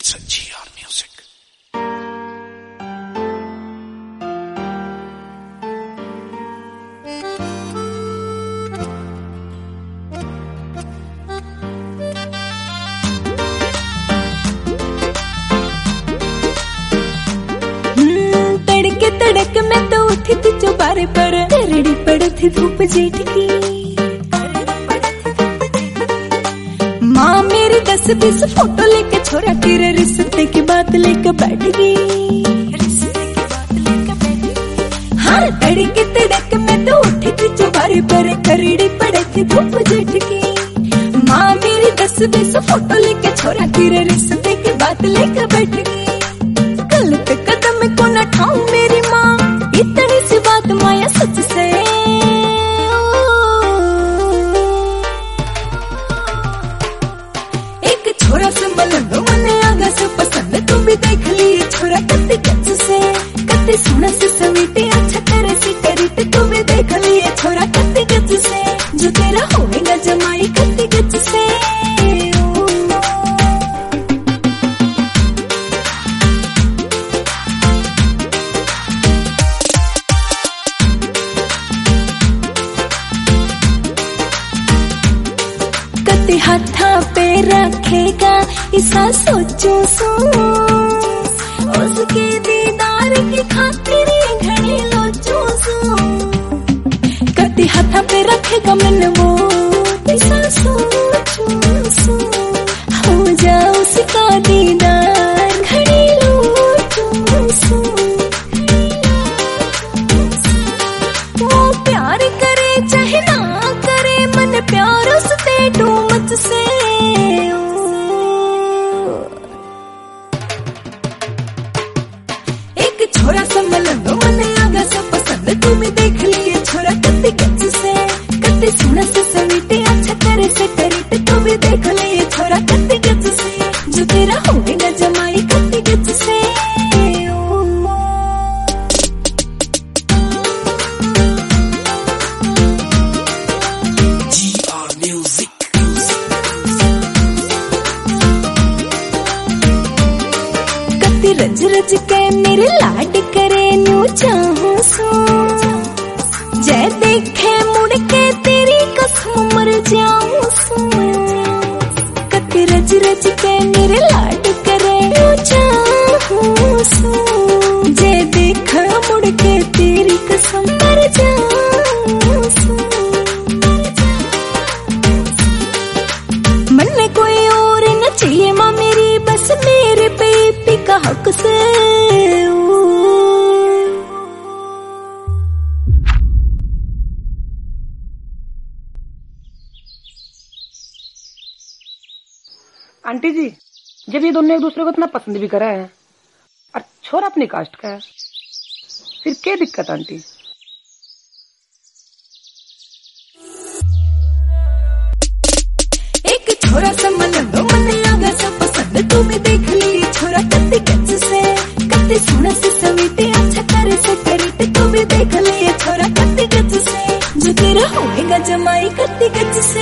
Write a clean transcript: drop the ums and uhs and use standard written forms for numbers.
It's a GR Music. तड़के तड़क मैं तो उठी थी चौबारे पर, रेड़ी पड़ी थी धूप जेठ की। माँ मेरी 10-20 फोटो लेके छोरा तेरे रिश्ते की बात लेके बैठ गई। हाँ तड़के तड़क मैं तो उठी थी चौबारे पर, रेड़ी पड़ी थी धूप जेठ की। माँ मेरी 10-20 फोटो लेके छोरा तेरे रिश्ते की बात लेके बैठ गई। गलत कदम को न ठाऊं मेरी माँ, इतनी सी बात माया सच से। एक छोरा से मलंगो मने आगा से पसंद, तू भी देख लिए छोरा कत्ती गच से। कत्ती सोना से समीटे अच्छा करे सी करीते, तू भी देख लिए छोरा कत्ती गच से। जो तेरा होएगा जमाई कत्ती गच से। हाथा पे रखेगा ऐसा सोचो सो, उसके दीदार की खातिर घड़ी लोचो सो। कति हाथा पे रखेगा मन वो ऐसा सोचो सो, हो जा उसका दीदार घड़ी लोचो सो। वो प्यार करे चाहे ना करे, मन प्यार उससे डूमत से। एक छोरा सा मलंगो मने आगा सा पसंद, तू भी देख लिए छोरा कत्ती गच से। कत्ती सोना से समीटे अच्छा करे से करीते, तू भी देख लिए छोरा कत्ती गच से। जो तेरा होएगा जमाई कत्ती गच से। रज रज के मेरे लाड करे न्यू चाहूं सो, जय देखे मुड़ के तेरी कसम मर जाऊं सो। कति रज रज के मेरे लाड करे न्यू चाहूं सो, जय देखा मुड़ के तेरी कसम मर जाऊं सो। मन में कोई और न चाहिए माँ मेरी, बस मेरे बेबी का हक से। आंटी जी, जब ये दोनों एक दूसरे को इतना पसंद भी करा है और छोरा अपनी कास्ट का है, फिर क्या दिक्कत आंटी? एक छोरा सा मलंगो मने आगा सा पसंद, तू भी देख ली छोरा कत्ती गच से। कत्ती सोना से समीटे अच्छा करे से करीते, तू भी देख लिए छोरा कत्ती गच से। जो तेरा होएगा जमाई कत्ती गच से।